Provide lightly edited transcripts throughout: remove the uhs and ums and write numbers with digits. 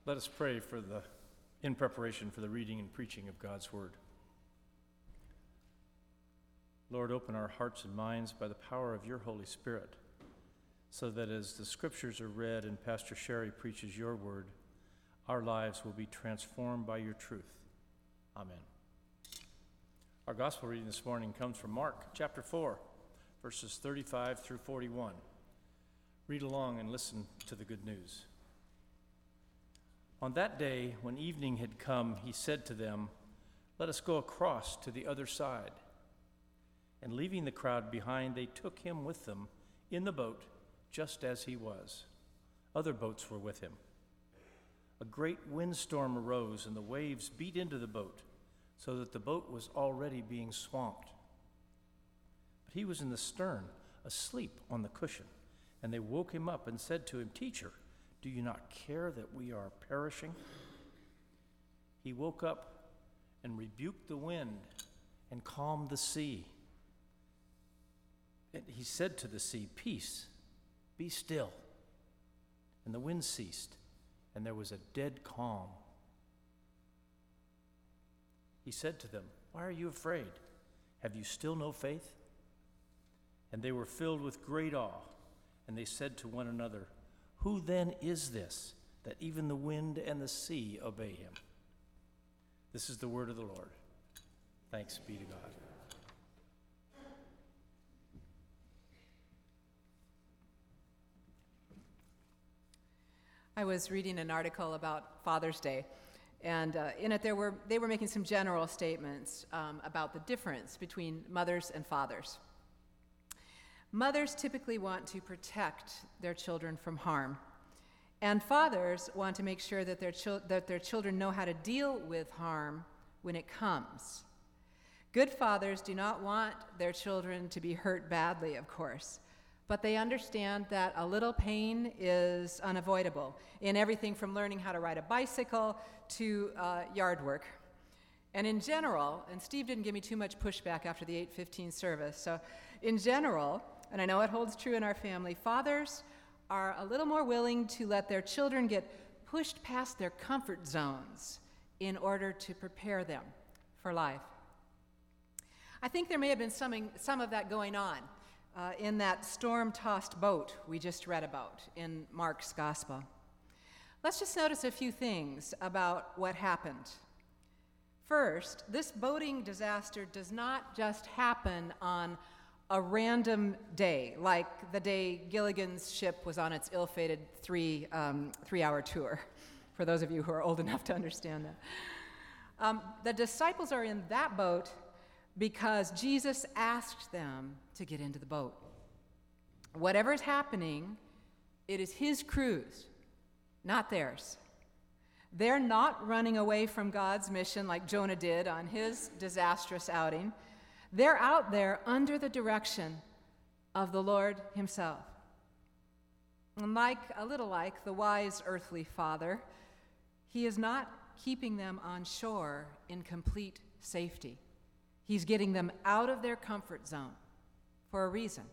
Let us pray in preparation for the reading and preaching of God's word. Lord, open our hearts and minds by the power of your Holy Spirit, so that as the scriptures are read and Pastor Sherry preaches your word, our lives will be transformed by your truth. Amen. Our gospel reading this morning comes from Mark chapter 4, verses 35 through 41. Read along and listen to the good news. On that day, when evening had come, he said to them, "Let us go across to the other side." And leaving the crowd behind, they took him with them in the boat, just as he was. Other boats were with him. A great windstorm arose, and the waves beat into the boat, so that the boat was already being swamped. But he was in the stern, asleep on the cushion, and they woke him up and said to him, "Teacher, do you not care that we are perishing?" He woke up and rebuked the wind and calmed the sea. And he said to the sea, "Peace, be still." And the wind ceased, and there was a dead calm. He said to them, "Why are you afraid? Have you still no faith?" And they were filled with great awe, and they said to one another, "Who then is this, that even the wind and the sea obey him?" This is the word of the Lord. Thanks be to God. I was reading an article about Father's Day, and in it they were making some general statements about the difference between mothers and fathers. Mothers typically want to protect their children from harm, and fathers want to make sure that their children know how to deal with harm when it comes. Good fathers do not want their children to be hurt badly, of course, but they understand that a little pain is unavoidable in everything from learning how to ride a bicycle to yard work. And in general, and Steve didn't give me too much pushback after the 8:15 service, so in general, and I know it holds true in our family, fathers are a little more willing to let their children get pushed past their comfort zones in order to prepare them for life. I think there may have been some of that going on in that storm-tossed boat we just read about in Mark's gospel. Let's just notice a few things about what happened. First, this boating disaster does not just happen on a random day, like the day Gilligan's ship was on its ill-fated three-hour tour, for those of you who are old enough to understand that. The disciples are in that boat because Jesus asked them to get into the boat. Whatever is happening, it is his cruise, not theirs. They're not running away from God's mission like Jonah did on his disastrous outing. They're out there under the direction of the Lord himself. And a little like the wise earthly father, he is not keeping them on shore in complete safety. He's getting them out of their comfort zone for a reason.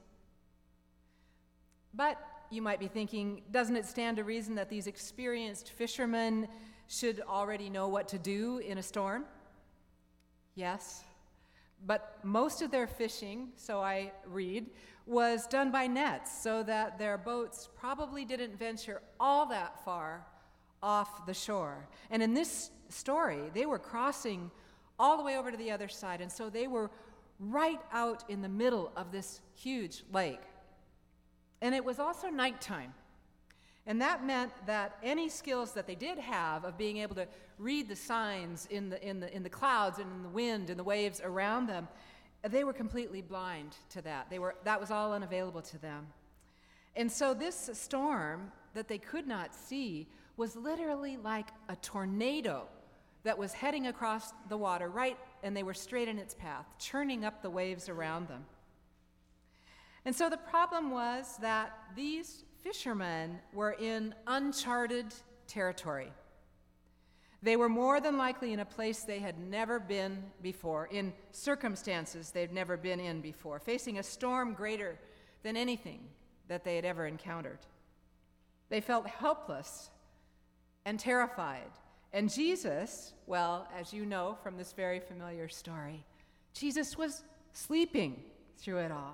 But you might be thinking, doesn't it stand to reason that these experienced fishermen should already know what to do in a storm? Yes. But most of their fishing, so I read, was done by nets, so that their boats probably didn't venture all that far off the shore. And in this story, they were crossing all the way over to the other side, and so they were right out in the middle of this huge lake. And it was also nighttime. And that meant that any skills that they did have of being able to read the signs in the clouds and in the wind and the waves around them, they were completely blind to that. That was all unavailable to them. And so this storm that they could not see was literally like a tornado that was heading across the water, and they were straight in its path, churning up the waves around them. And so the problem was that these fishermen were in uncharted territory. They were more than likely in a place they had never been before, in circumstances they'd never been in before, facing a storm greater than anything that they had ever encountered. They felt helpless and terrified. And Jesus, well, as you know from this very familiar story, Jesus was sleeping through it all.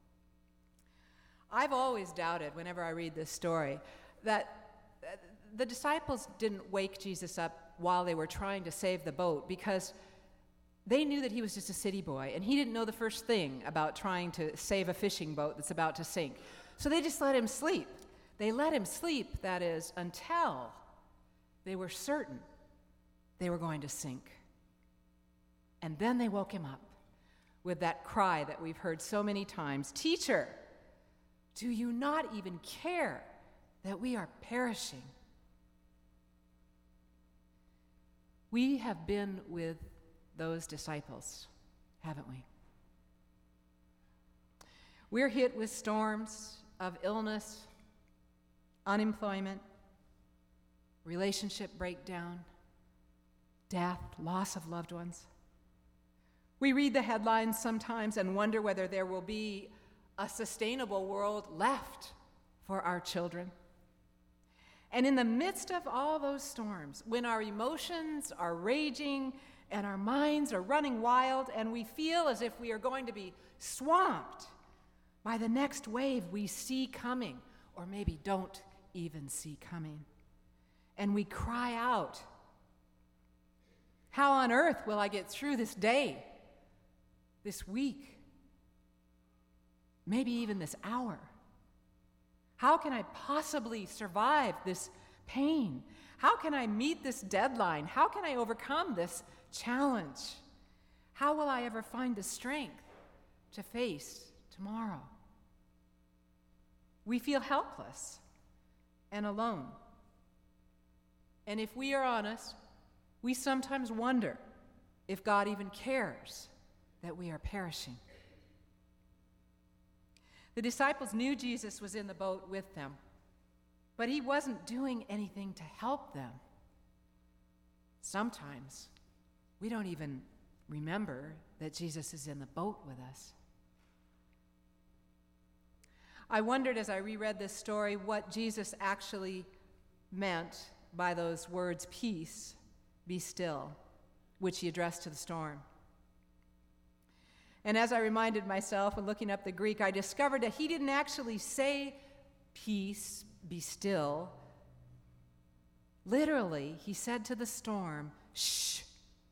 I've always doubted, whenever I read this story, that the disciples didn't wake Jesus up while they were trying to save the boat, because they knew that he was just a city boy, and he didn't know the first thing about trying to save a fishing boat that's about to sink. So they just let him sleep. They let him sleep, that is, until they were certain they were going to sink. And then they woke him up with that cry that we've heard so many times, "Teacher, do you not even care that we are perishing?" We have been with those disciples, haven't we? We're hit with storms of illness, unemployment, relationship breakdown, death, loss of loved ones. We read the headlines sometimes and wonder whether there will be a sustainable world left for our children. And in the midst of all those storms, when our emotions are raging and our minds are running wild and we feel as if we are going to be swamped by the next wave we see coming, or maybe don't even see coming, and we cry out, "How on earth will I get through this day, this week, maybe even this hour? How can I possibly survive this pain? How can I meet this deadline? How can I overcome this challenge? How will I ever find the strength to face tomorrow?" We feel helpless and alone. And if we are honest, we sometimes wonder if God even cares that we are perishing. The disciples knew Jesus was in the boat with them, but he wasn't doing anything to help them. Sometimes we don't even remember that Jesus is in the boat with us. I wondered as I reread this story what Jesus actually meant by those words, "Peace, be still," which he addressed to the storm. And as I reminded myself when looking up the Greek, I discovered that he didn't actually say, "Peace, be still." Literally, he said to the storm, "Shh,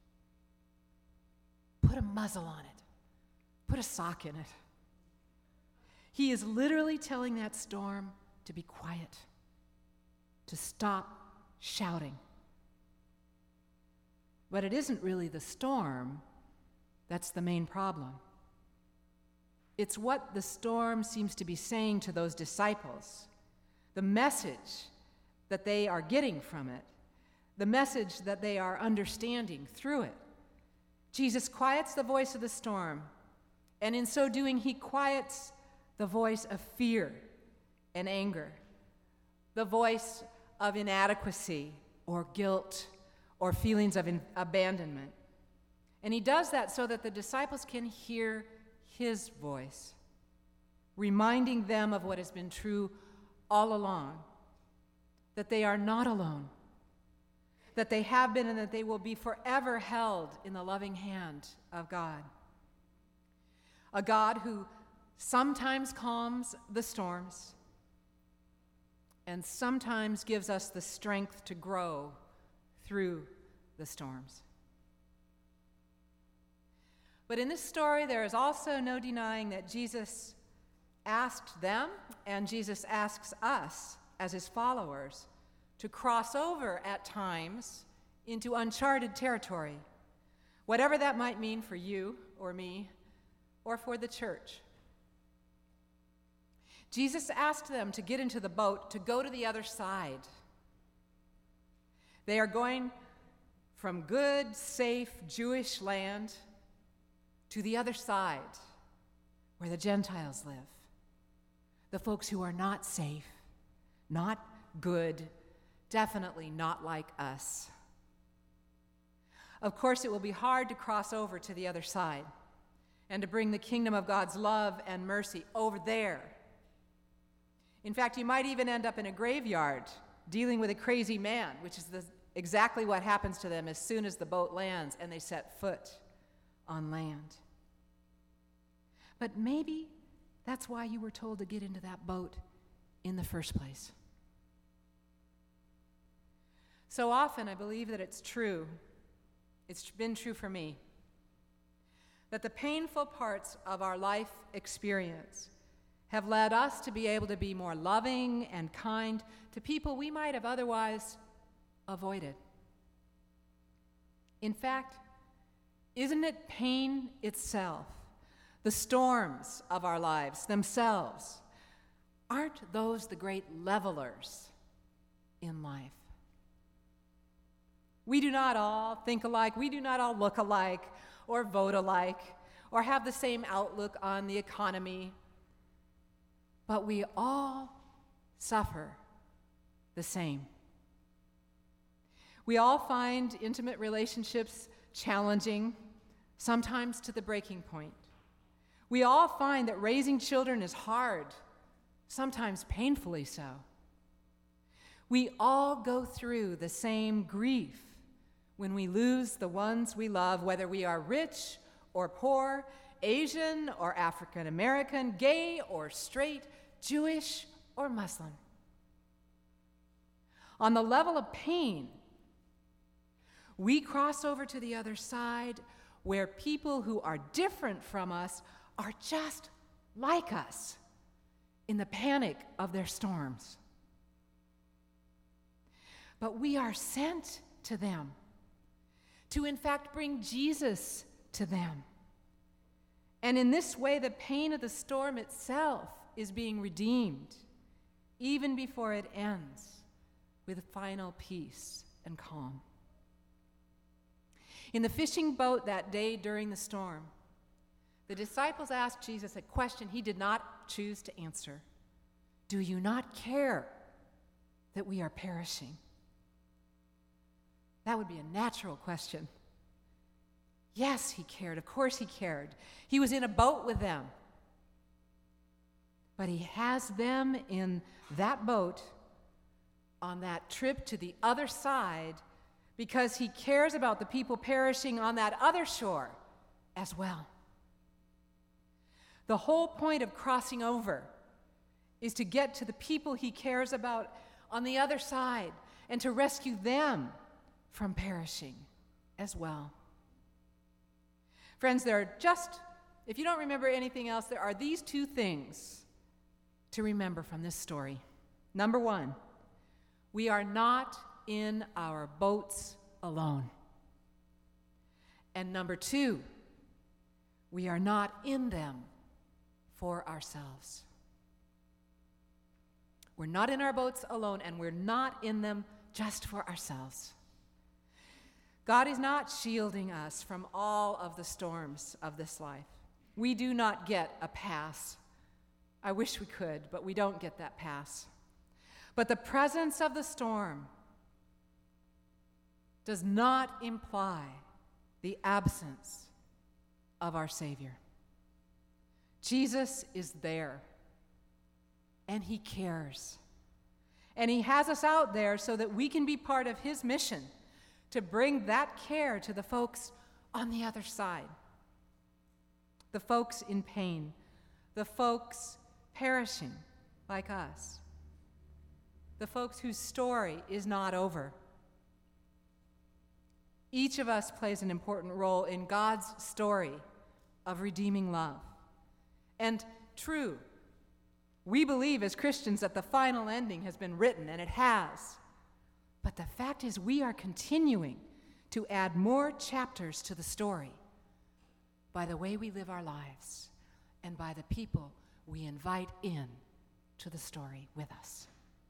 put a muzzle on it, put a sock in it." He is literally telling that storm to be quiet, to stop shouting. But it isn't really the storm that's the main problem. It's what the storm seems to be saying to those disciples, the message that they are getting from it, the message that they are understanding through it. Jesus quiets the voice of the storm, and in so doing, he quiets the voice of fear and anger, the voice of inadequacy or guilt or feelings of abandonment. And he does that so that the disciples can hear his voice, reminding them of what has been true all along, that they are not alone, that they have been and that they will be forever held in the loving hand of God. A God who sometimes calms the storms and sometimes gives us the strength to grow through the storms. But in this story, there is also no denying that Jesus asked them, and Jesus asks us as his followers, to cross over at times into uncharted territory, whatever that might mean for you or me or for the church. Jesus asked them to get into the boat to go to the other side. They are going from good, safe Jewish land to the other side, where the Gentiles live, the folks who are not safe, not good, definitely not like us. Of course, it will be hard to cross over to the other side and to bring the kingdom of God's love and mercy over there. In fact, you might even end up in a graveyard dealing with a crazy man, which is exactly what happens to them as soon as the boat lands and they set foot on land. But maybe that's why you were told to get into that boat in the first place. So often I believe that it's true, it's been true for me, that the painful parts of our life experience have led us to be able to be more loving and kind to people we might have otherwise avoided. In fact, isn't it pain itself, the storms of our lives themselves, aren't those the great levelers in life? We do not all think alike, we do not all look alike, or vote alike, or have the same outlook on the economy, but we all suffer the same. We all find intimate relationships challenging, sometimes to the breaking point. We all find that raising children is hard, sometimes painfully so. We all go through the same grief when we lose the ones we love, whether we are rich or poor, Asian or African American, gay or straight, Jewish or Muslim. On the level of pain, we cross over to the other side where people who are different from us are just like us in the panic of their storms. But we are sent to them to, in fact, bring Jesus to them. And in this way, the pain of the storm itself is being redeemed, even before it ends with final peace and calm. In the fishing boat that day during the storm, the disciples asked Jesus a question he did not choose to answer. Do you not care that we are perishing? That would be a natural question. Yes, he cared. Of course he cared. He was in a boat with them. But he has them in that boat on that trip to the other side because he cares about the people perishing on that other shore as well. The whole point of crossing over is to get to the people he cares about on the other side and to rescue them from perishing as well. Friends, there are just, if you don't remember anything else, there are these two things to remember from this story. Number one, we are not in our boats alone. And number two, we are not in them for ourselves. We're not in our boats alone, and we're not in them just for ourselves. God is not shielding us from all of the storms of this life. We do not get a pass. I wish we could, but we don't get that pass. But the presence of the storm does not imply the absence of our Savior. Jesus is there, and he cares. And he has us out there so that we can be part of his mission to bring that care to the folks on the other side. The folks in pain, the folks perishing like us, the folks whose story is not over. Each of us plays an important role in God's story of redeeming love. And true, we believe as Christians that the final ending has been written, and it has. But the fact is, we are continuing to add more chapters to the story by the way we live our lives and by the people we invite in to the story with us.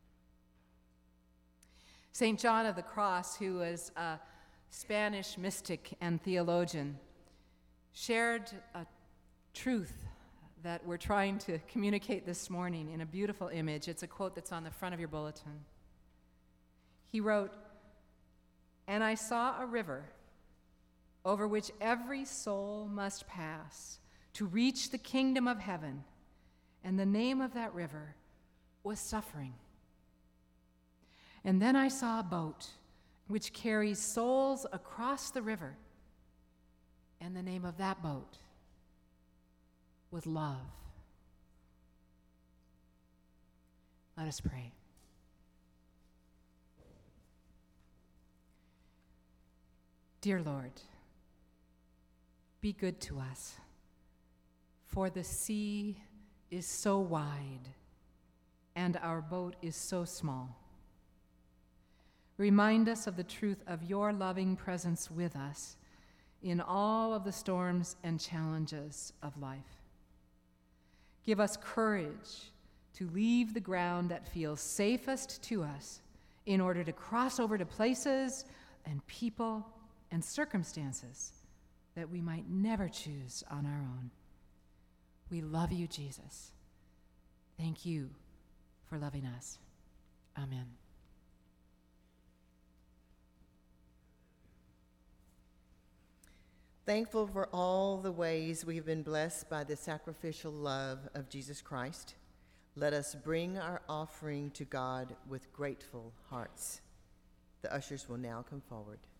St. John of the Cross, who was a Spanish mystic and theologian, shared a truth that we're trying to communicate this morning in a beautiful image. It's a quote that's on the front of your bulletin. He wrote, "And I saw a river over which every soul must pass to reach the kingdom of heaven, and the name of that river was suffering. And then I saw a boat which carries souls across the river, and the name of that boat was Love. Let us pray. Dear Lord, be good to us, for the sea is so wide and our boat is so small. Remind us of the truth of your loving presence with us in all of the storms and challenges of life. Give us courage to leave the ground that feels safest to us in order to cross over to places and people and circumstances that we might never choose on our own. We love you, Jesus. Thank you for loving us. Amen. Thankful for all the ways we have been blessed by the sacrificial love of Jesus Christ, let us bring our offering to God with grateful hearts. The ushers will now come forward.